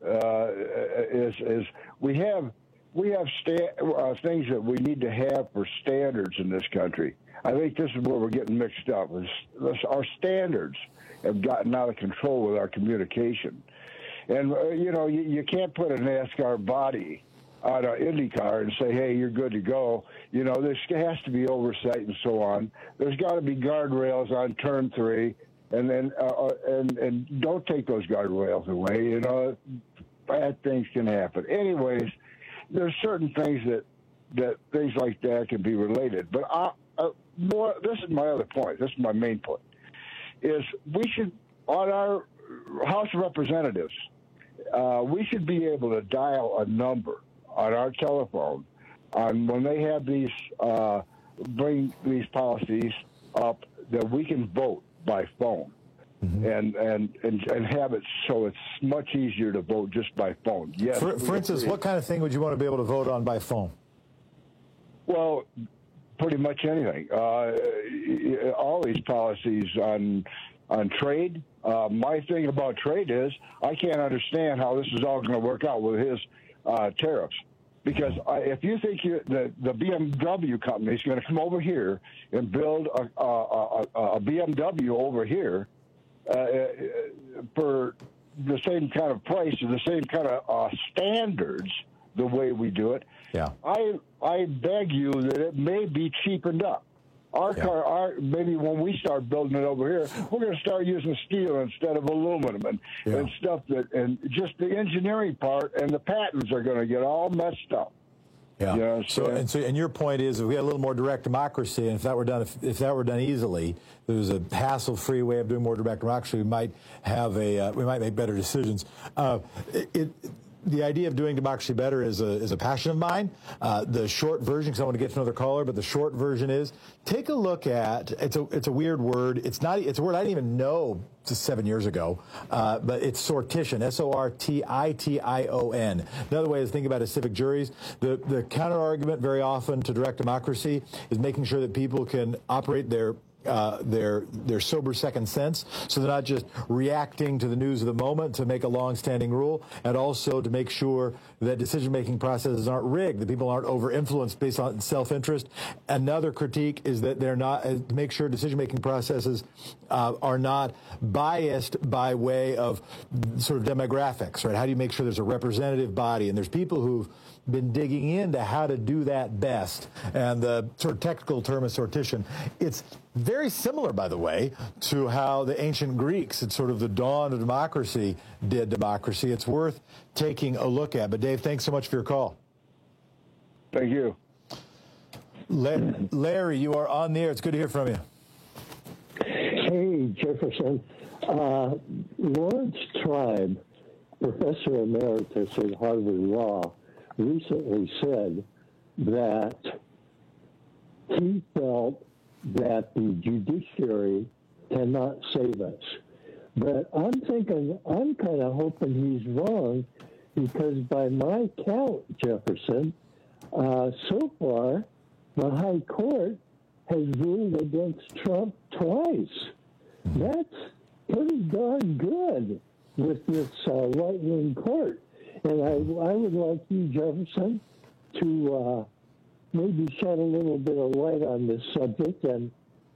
We have things that we need to have for standards in this country. I think this is where we're getting mixed up. Our standards have gotten out of control with our communication. And, you can't put a NASCAR body on an Indy car and say, hey, you're good to go. There has to be oversight and so on. There's got to be guardrails on turn 3, and then and don't take those guardrails away. Bad things can happen. Anyways, there's certain things that things like that can be related. But this is my other point. This is my main point. Is we should, on our House of Representatives, we should be able to dial a number on our telephone on when they have these bring these policies up that we can vote by phone. And have it so it's much easier to vote just by phone. Yes. For instance, what kind of thing would you want to be able to vote on by phone? Well, pretty much anything. All these policies on trade. My thing about trade is I can't understand how this is all going to work out with his tariffs. Because if you think the BMW company is going to come over here and build a BMW over here for the same kind of price or the same kind of standards, the way we do it, I beg you that it may be cheapened up. Our maybe when we start building it over here, we're going to start using steel instead of aluminum and stuff and just the engineering part and the patents are going to get all messed up. Yeah. You know, and your point is, if we had a little more direct democracy, and if that were done easily, there was a hassle-free way of doing more direct democracy, we might make better decisions. The idea of doing democracy better is a passion of mine. The short version, because I want to get to another caller, but the short version is take a look at it's a weird word. It's a word I didn't even know just 7 years ago, but it's sortition, S-O-R-T-I-T-I-O-N. Another way to think about it is civic juries. The counter argument very often to direct democracy is making sure that people can operate their sober second sense, so they're not just reacting to the news of the moment to make a long-standing rule, and also to make sure that decision-making processes aren't rigged, that people aren't over-influenced based on self-interest. Another critique is that they're not, to make sure decision-making processes are not biased by way of sort of demographics, right? How do you make sure there's a representative body? And there's people who've been digging into how to do that best, and the sort of technical term is sortition. It's very similar, by the way, to how the ancient Greeks, at sort of the dawn of democracy, did democracy. It's worth taking a look at. But Dave, thanks so much for your call. Thank you. Larry, you are on the air. It's good to hear from you. Hey, Jefferson. Lawrence Tribe, professor emeritus at Harvard Law, recently said that he felt that the judiciary cannot save us. But I'm kind of hoping he's wrong, because by my count, Jefferson, so far, the High Court has ruled against Trump twice. That's pretty darn good with this right-wing court. And I would like you, Jefferson, to maybe shed a little bit of light on this subject and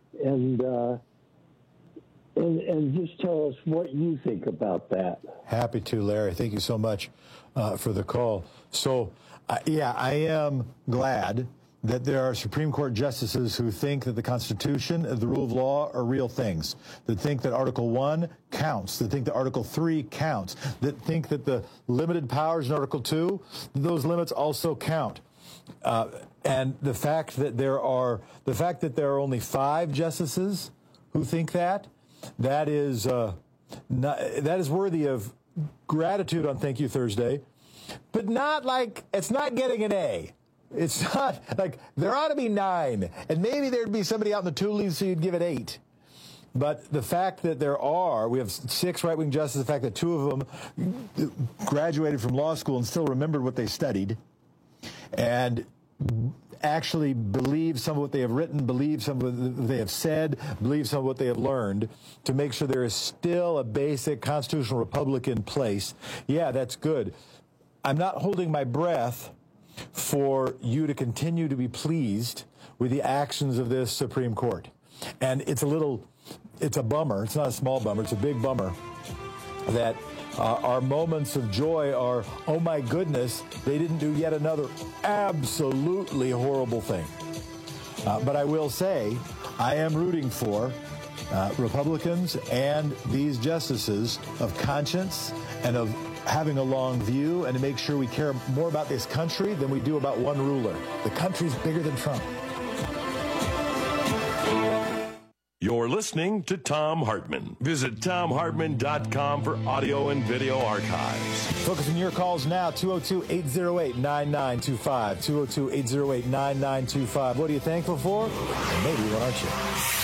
just tell us what you think about that. Happy to, Larry. Thank you so much for the call. So, I am glad that there are Supreme Court justices who think that the Constitution and the rule of law are real things, that think that Article 1 counts, that think that Article 3 counts, that think that the limited powers in Article 2, those limits also count. And the fact that there are only 5 justices who think that is worthy of gratitude on Thank You Thursday, but not like it's not getting an A. It's not like there ought to be 9, and maybe there'd be somebody out in the Tulies so you'd give it 8. But the fact that we have 6 right-wing justices, the fact that 2 of them graduated from law school and still remembered what they studied, and actually believe some of what they have written, believe some of what they have said, believe some of what they have learned, to make sure there is still a basic constitutional republic in place. Yeah, that's good. I'm not holding my breath for you to continue to be pleased with the actions of this Supreme Court. And it's a bummer. It's not a small bummer. It's a big bummer that our moments of joy are, oh my goodness, they didn't do yet another absolutely horrible thing. But I will say, I am rooting for Republicans and these justices of conscience and of having a long view, and to make sure we care more about this country than we do about one ruler. The country's bigger than Trump. You're listening to Thom Hartmann. Visit ThomHartmann.com for audio and video archives. Focus on your calls now, 202-808-9925. 202-808-9925. What are you thankful for? Maybe one, aren't you?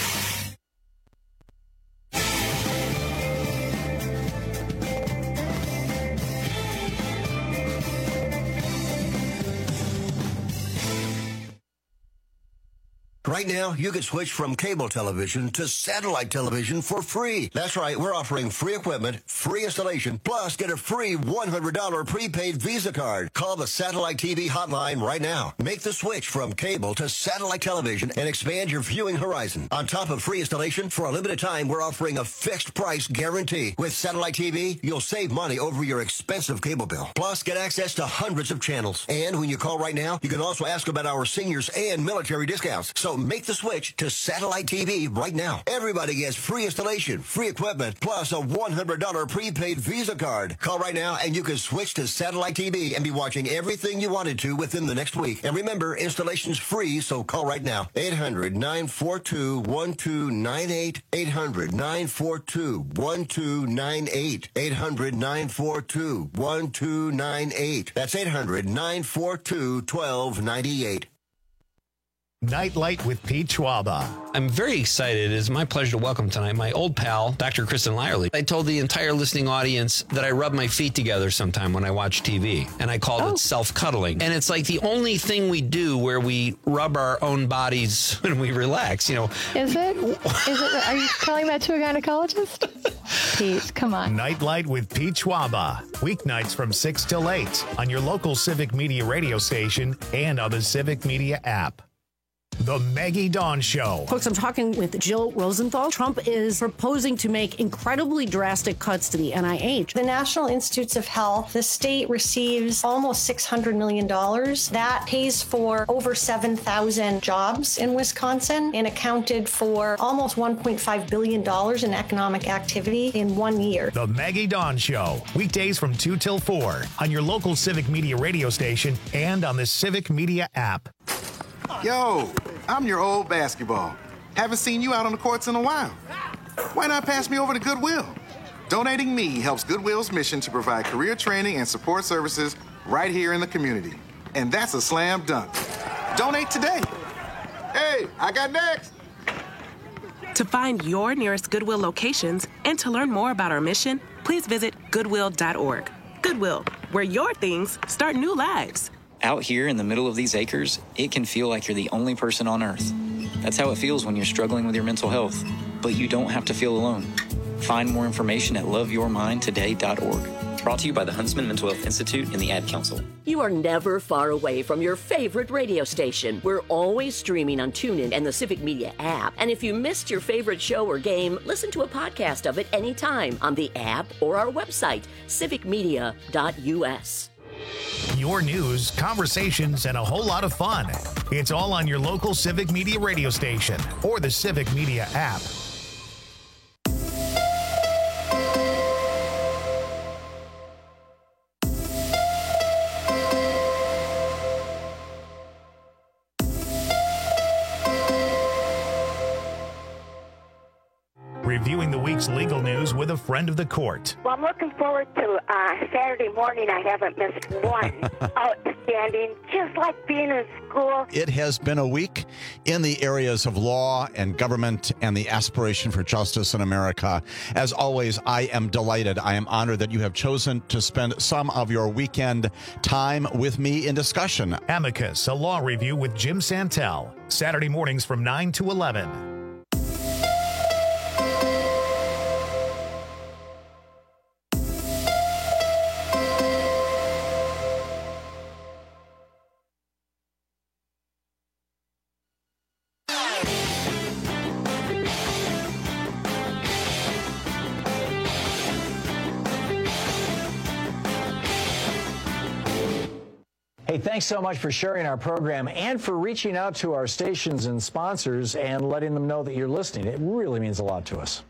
Right now, you can switch from cable television to satellite television for free. That's right, we're offering free equipment, free installation, plus get a free $100 prepaid Visa card. Call the Satellite TV hotline right now. Make the switch from cable to satellite television and expand your viewing horizon. On top of free installation, for a limited time, we're offering a fixed price guarantee. With Satellite TV, you'll save money over your expensive cable bill. Plus, get access to hundreds of channels. And when you call right now, you can also ask about our seniors and military discounts. So make the switch to Satellite TV right now. Everybody gets free installation, free equipment, plus a $100 prepaid Visa card. Call right now and you can switch to Satellite TV and be watching everything you wanted to within the next week. And remember, installation's free, so call right now. 800-942-1298. 800-942-1298. 800-942-1298. That's 800-942-1298. Nightlight with Pete Schwaba. I'm very excited. It is my pleasure to welcome tonight my old pal, Dr. Kristen Lyerly. I told the entire listening audience that I rub my feet together sometime when I watch TV, and I called it self-cuddling. And it's like the only thing we do where we rub our own bodies when we relax, you know. Is it? Are you telling that to a gynecologist? Pete, come on. Nightlight with Pete Schwaba. Weeknights from 6 till 8 on your local Civic Media radio station and on the Civic Media app. The Maggie Dawn Show. Folks, I'm talking with Jill Rosenthal. Trump is proposing to make incredibly drastic cuts to the NIH. The National Institutes of Health, the state receives almost $600 million. That pays for over 7,000 jobs in Wisconsin and accounted for almost $1.5 billion in economic activity in 1 year. The Maggie Dawn Show. Weekdays from 2 till 4 on your local Civic Media radio station and on the Civic Media app. Yo, I'm your old basketball. Haven't seen you out on the courts in a while. Why not pass me over to Goodwill? Donating me helps Goodwill's mission to provide career training and support services right here in the community. And that's a slam dunk. Donate today. Hey, I got next. To find your nearest Goodwill locations and to learn more about our mission, please visit goodwill.org. Goodwill, where your things start new lives. Out here in the middle of these acres, it can feel like you're the only person on Earth. That's how it feels when you're struggling with your mental health. But you don't have to feel alone. Find more information at loveyourmindtoday.org. Brought to you by the Huntsman Mental Health Institute and the Ad Council. You are never far away from your favorite radio station. We're always streaming on TuneIn and the Civic Media app. And if you missed your favorite show or game, listen to a podcast of it anytime on the app or our website, civicmedia.us. Your news, conversations, and a whole lot of fun. It's all on your local Civic Media radio station or the Civic Media app. Reviewing the week's legal news with a friend of the court. Well, I'm looking forward to Saturday morning. I haven't missed one. Outstanding, just like being in school. It has been a week in the areas of law and government and the aspiration for justice in America. As always, I am delighted. I am honored that you have chosen to spend some of your weekend time with me in discussion. Amicus, a law review with Jim Santel. Saturday mornings from 9 to 11. Hey, thanks so much for sharing our program and for reaching out to our stations and sponsors and letting them know that you're listening. It really means a lot to us.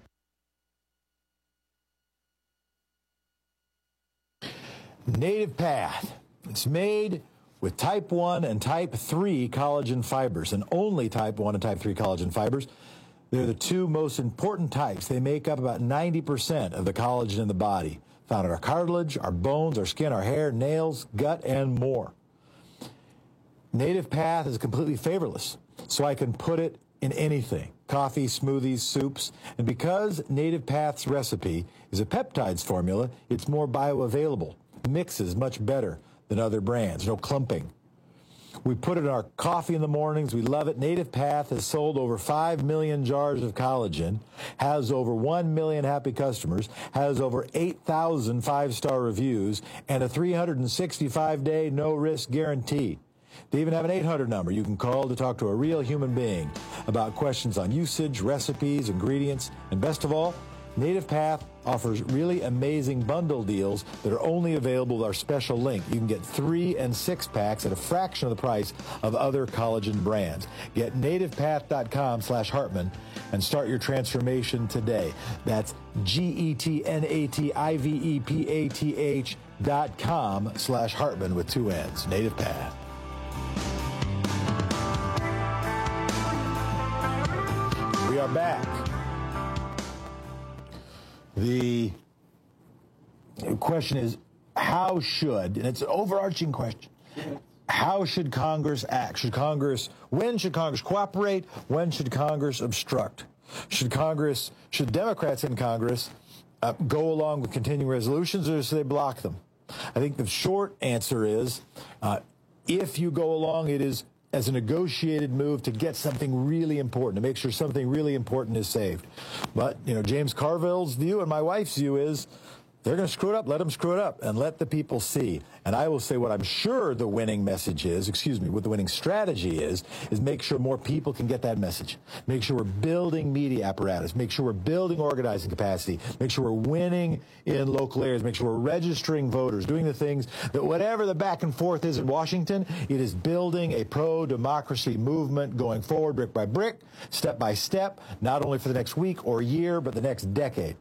Native Path. It's made with type 1 and type 3 collagen fibers, and only type 1 and type 3 collagen fibers. They're the two most important types. They make up about 90% of the collagen in the body, found in our cartilage, our bones, our skin, our hair, nails, gut, and more. Native Path is completely flavorless, so I can put it in anything: coffee, smoothies, soups. And because Native Path's recipe is a peptides formula, it's more bioavailable, mixes much better than other brands, no clumping. We put it in our coffee in the mornings. We love it. Native Path has sold over 5 million jars of collagen, has over 1 million happy customers, has over 8,000 five-star reviews, and a 365-day no-risk guarantee. They even have an 800 number you can call to talk to a real human being about questions on usage, recipes, ingredients, and best of all, Native Path offers really amazing bundle deals that are only available with our special link. You can get 3 and 6 packs at a fraction of the price of other collagen brands. Get nativepath.com/Hartman and start your transformation today. That's GETNATIVEPATH.com/Hartman with 2 N's. Native Path. We are back. The question is, how should, and it's an overarching question, how should Congress act? When should Congress cooperate? When should Congress obstruct? Should Democrats in Congress go along with continuing resolutions, or should they block them? I think the short answer is, if you go along, it is as a negotiated move to get something really important, to make sure something really important is saved. But, James Carville's view and my wife's view is they're going to screw it up. Let them screw it up and let the people see. And I will say what I'm sure the winning message is, what the winning strategy is make sure more people can get that message. Make sure we're building media apparatus. Make sure we're building organizing capacity. Make sure we're winning in local areas. Make sure we're registering voters, doing the things that whatever the back and forth is in Washington, it is building a pro-democracy movement going forward brick by brick, step by step, not only for the next week or year, but the next decade.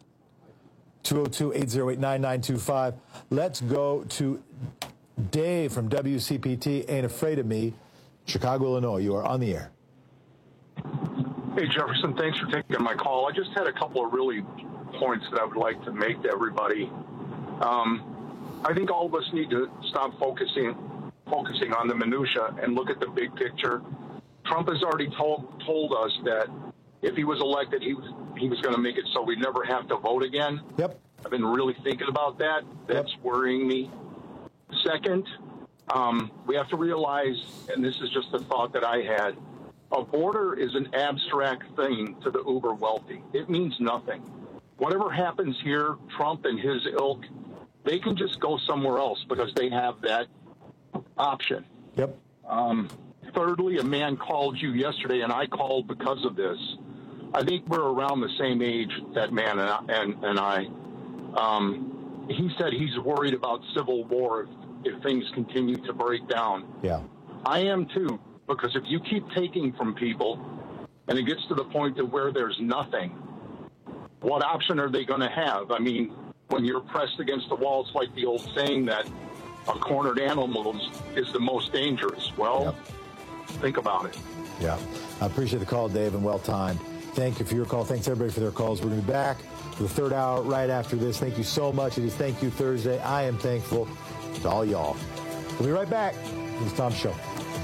202-808-9925. Let's go to Dave from WCPT, Ain't Afraid of Me, Chicago, Illinois. You are on the air. Hey, Jefferson, thanks for taking my call. I just had a couple of really points that I would like to make to everybody. I think all of us need to stop focusing on the minutia and look at the big picture. Trump has already told us that if he was elected, he was going to make it so we'd never have to vote again. Yep. I've been really thinking about that. That's worrying me. Second, we have to realize, and this is just a thought that I had, a border is an abstract thing to the uber wealthy. It means nothing. Whatever happens here, Trump and his ilk, they can just go somewhere else because they have that option. Yep. Thirdly, a man called you yesterday, and I called because of this. I think we're around the same age, that man and I. He said he's worried about civil war if things continue to break down. Yeah. I am too, because if you keep taking from people and it gets to the point to where there's nothing, what option are they going to have? I mean, when you're pressed against the wall, it's like the old saying that a cornered animal is the most dangerous. Well, think about it. Yeah. I appreciate the call, Dave, and well timed. Thank you for your call. Thanks, everybody, for their calls. We're going to be back for the third hour right after this. Thank you so much. It is Thank You Thursday. I am thankful to all y'all. We'll be right back. It's Tom Show.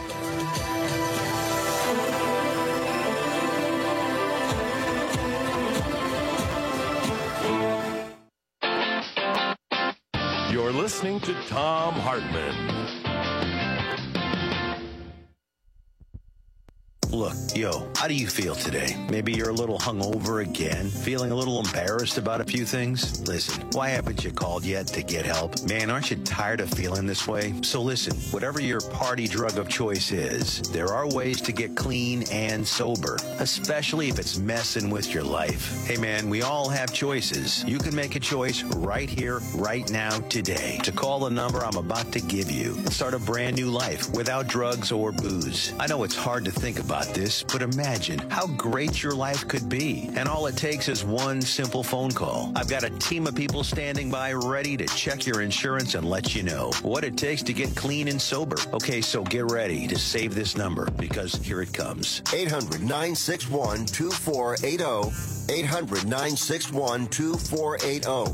You're listening to Tom Hartman. Look, how do you feel today? Maybe you're a little hungover again, feeling a little embarrassed about a few things? Listen, why haven't you called yet to get help? Man, aren't you tired of feeling this way? So listen, whatever your party drug of choice is, there are ways to get clean and sober, especially if it's messing with your life. Hey man, we all have choices. You can make a choice right here, right now, today, to call the number I'm about to give you and start a brand new life without drugs or booze. I know it's hard to think about, about this, but imagine how great your life could be. And all it takes is one simple phone call. I've got a team of people standing by ready to check your insurance and let you know what it takes to get clean and sober. Okay, so get ready to save this number because here it comes. 800-961-2480. 800-961-2480.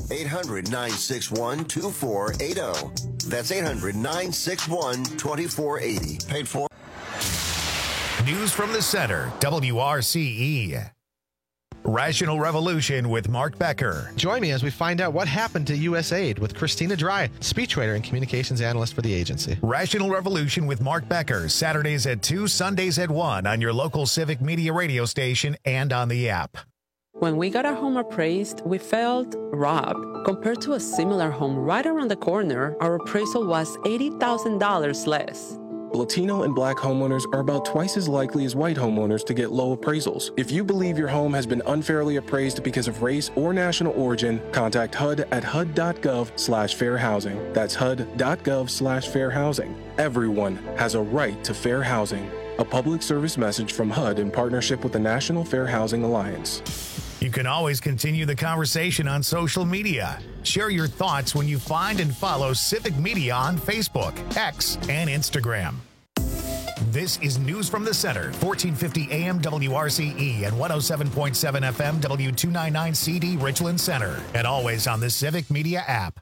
800-961-2480. That's 800-961-2480. Paid for. News from the center, WRCE. Rational Revolution with Mark Becker. Join me as we find out what happened to USAID with Christina Dry, speechwriter and communications analyst for the agency. Rational Revolution with Mark Becker, Saturdays at 2, Sundays at 1 on your local Civic Media radio station and on the app. When we got our home appraised, we felt robbed. Compared to a similar home right around the corner, our appraisal was $80,000 less. Latino and Black homeowners are about twice as likely as white homeowners to get low appraisals. If you believe your home has been unfairly appraised because of race or national origin, contact HUD at hud.gov/fair housing. That's hud.gov/fair housing. Everyone has a right to fair housing. A public service message from HUD in partnership with the National Fair Housing Alliance. You can always continue the conversation on social media. Share your thoughts when you find and follow Civic Media on Facebook, X, and Instagram. This is News from the Center, 1450 AM WRCE and 107.7 FM W299CD Richland Center, and always on the Civic Media app.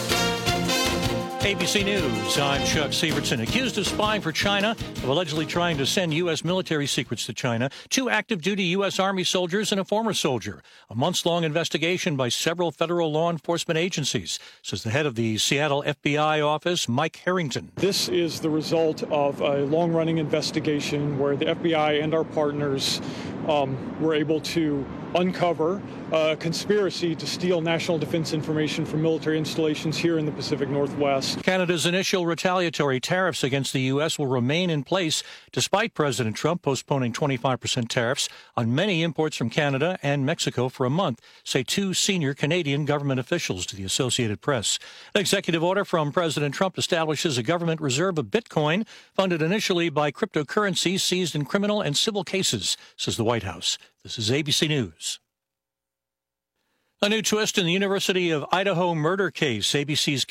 ABC News, I'm Chuck Severson. Accused of spying for China, of allegedly trying to send U.S. military secrets to China, 2 active-duty U.S. Army soldiers and a former soldier. A months-long investigation by several federal law enforcement agencies, says the head of the Seattle FBI office, Mike Harrington. This is the result of a long-running investigation where the FBI and our partners were able to uncover a conspiracy to steal national defense information from military installations here in the Pacific Northwest. Canada's initial retaliatory tariffs against the U.S. will remain in place despite President Trump postponing 25% tariffs on many imports from Canada and Mexico for a month, say 2 senior Canadian government officials to the Associated Press. An executive order from President Trump establishes a government reserve of Bitcoin, funded initially by cryptocurrency seized in criminal and civil cases, says the White House. This is ABC News. A new twist in the University of Idaho murder case. ABC's